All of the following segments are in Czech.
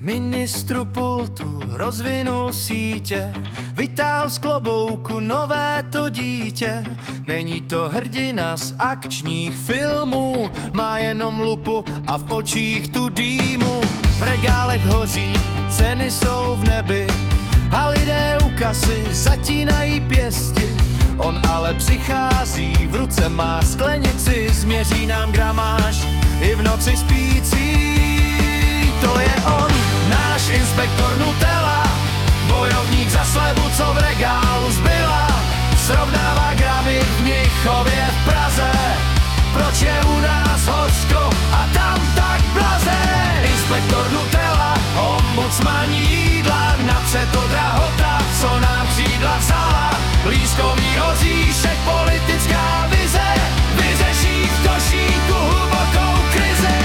Ministru pultu rozvinul sítě, vytáhl z klobouku nové to dítě. Není to hrdina z akčních filmů, má jenom lupu a v očích tu dýmu. V regálech hoří, ceny jsou v nebi a lidé u kasy zatínají pěsti. On ale přichází, v ruce má sklenici, změří nám gramáž i v noci spící. To je on, náš inspektor Nutella, bojovník za slevu, co v regálu zbyla. Srovnává gramy v Mnichově v Praze, proč je u nás hořko a tam tak blaze. Inspektor Nutella, ombudsman jídla, napřed to drahota, co nám křídla vzala. Lískový oříšek, politická vize, vyřeší v došíku hlubokou krizi.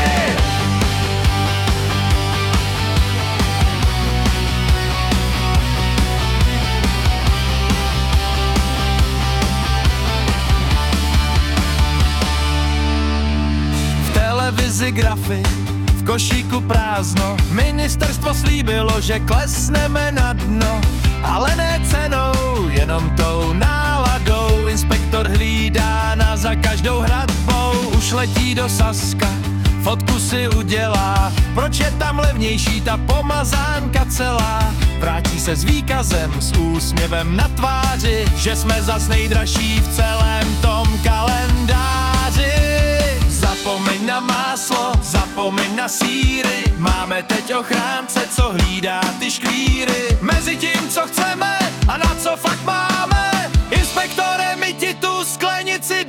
V televizi grafy, v košíku prázdno, ministerstvo slíbilo, že klesneme na dno. Ale ne cenou, jenom tou náladou. Inspektor hlídá nás za každou hradbou. Už letí do Saska, fotku si udělá. Proč je tam levnější ta pomazánka celá? Vrátí se s výkazem, s úsměvem na tváři, že jsme zas nejdražší v celém tom kalendáři. Zapomeň na máslo, zapomeň na sýry, máme teď ochránce, co hlídá ty škvíry. Mezi tím, co chceme a na co fakt máme, inspektore, my ti tu sklenici